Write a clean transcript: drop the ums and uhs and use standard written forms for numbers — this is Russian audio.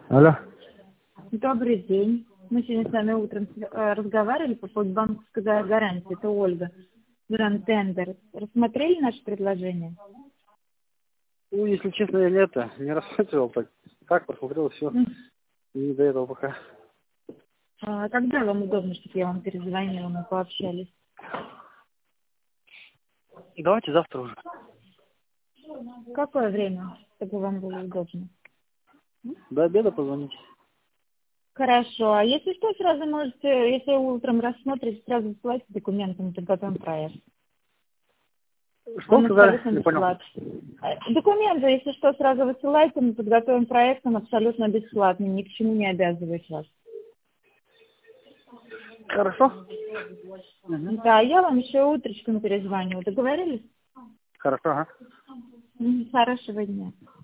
Алло. Добрый день. Мы сегодня с вами утром разговаривали по поводу банковской гарантии. Это Ольга. Гранд Тендер. Рассмотрели наше предложение? Ну, если честно, я не рассматривал так. Так, посмотрел все. Не до этого пока. Когда вам удобно, чтобы я вам перезвонила, мы пообщались? Давайте завтра уже. В какое время, чтобы вам было удобно? До обеда позвоните. Хорошо. А если что, сразу можете, если утром рассмотрите, сразу высылайте документы, мы подготовим проект. Что Он сказали? абсолютно Не понял. бесплатный. Документы, если что, сразу высылайте, мы подготовим проект, он абсолютно бесплатный, ни к чему не обязывает вас. Хорошо? Угу. Да, я вам еще утречком перезвоню. Договорились? Хорошо, ага. Хорошего дня.